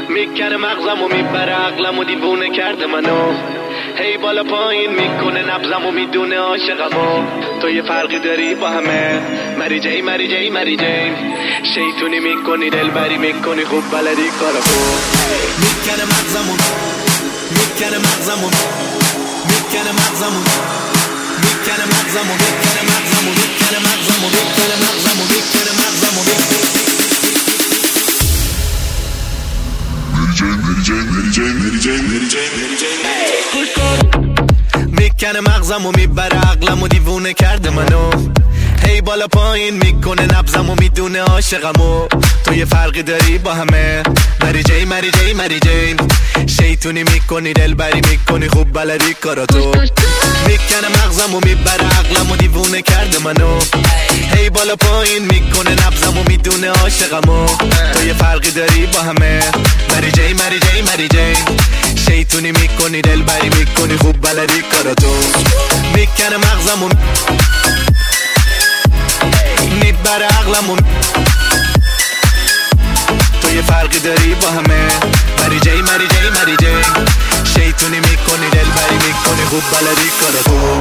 میکنه مغزمو میبره عقلمو دیوونه کرده منو هی بالا پایین میکنه نبضمو میدونه عاشقمو تو یه فرقی داری با همه مری جی مری جی مری جی شیطونی میکنی دلبری میکنی خوب بلدی کارو میکنه مغزمو میکنه مغزمو میکنه مغزمو میکنه مغزمو میکنه مغزمو میکنه مغزمو میکنه مغزمو میکنه مغزمو میکنه مغزمو میبره عقلمو دیوونه کرده منو هی بالا پایین میکنه نبضمو میدونه عاشقمو تو یه فرقی داری با همه مری جی مری جی مری جی شیطونی میکنی دلبری میکنی خوب بلدی کاراتو میکنه مغزمو میبره عقلمو دیوونه کرده منو هی بالا پایین میکنه نبضمو میدونه عاشقمو تو یه فرقی داری با همه مری جی مری جی مری جی شیطونی میکنی دلبری میکنی خوب بلدی کاراتو میکنه مغزمو میبره عقلمو تو یه فرقی داری با همه مری جی مری جی مری جی شیطونی میکنی دلبری میکنی خوب بلدی کاراتو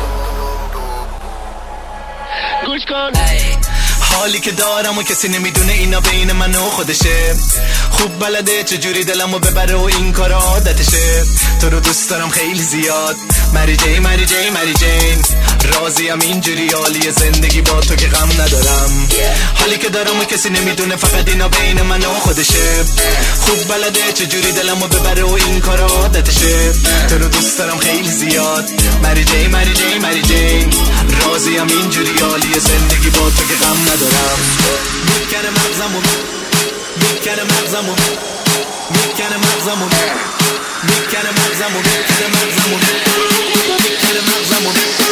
گوش کن حالی که دارم و کسی نمیدونه اینا بین من و خودشه خوب بلده چجوری دلمو ببره و این کارا عادتشه تو رو دوست دارم خیلی زیاد مری جی مری جی مری جین راضیم اینجوری حالی زندگی با تو که غم ندارم حالی که دارم و کسی نمیدونه فقط اینا بین من و خودشه خوب بلده چجوری دلمو ببره و این کارا عادتشه تو رو دوست دارم خیلی زیاد مری جی مری جی مری جین راضیم اینجوری حالی زندگی با تو که غم ندارم میکنه مغزمو میکنه مغزمو میکنه مغزمو میکنه مغزمو میکنه مغزمو میکنه مغزمو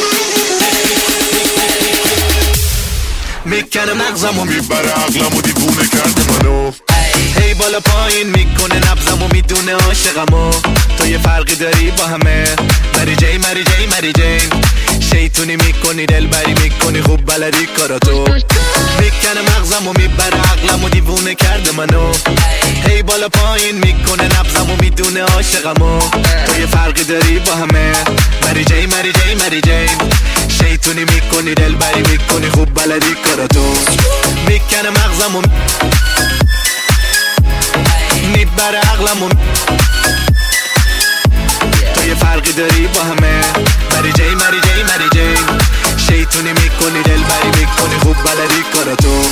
میکنه مغزمو میبره عقلمو دیوونه کرده منو هی بالا پایین میکنه نبضمو میدونه عاشقمو تو یه فرقی داری با همه مری جی مری جی مری جی شیطونی میکنی دلبری میکنی خوب بلدی کاراتو میکنه مغزمو میبره عقلمو دیوونه کرده منو هی بالا پایین میکنه نبضمو میدونه عاشقمو تو یه فرقی داری با همه مری جی مری جی مری جی شیطونی میکنی دلبری میکنی خوب بلدی کاراتو میکنه مغزمو میبره عقلمو تو یه فرقی داری با همه مری جی مری جی مری جی شیطونی میکنی دلبری میکنی خوب بلدی کاراتو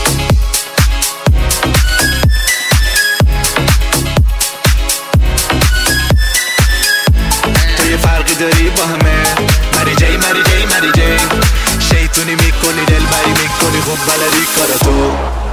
تو یه فرقی داری با همه مری جی مری جی مری جی شیطونی میکنی دلبری میکنی خوب بلدی کاراتو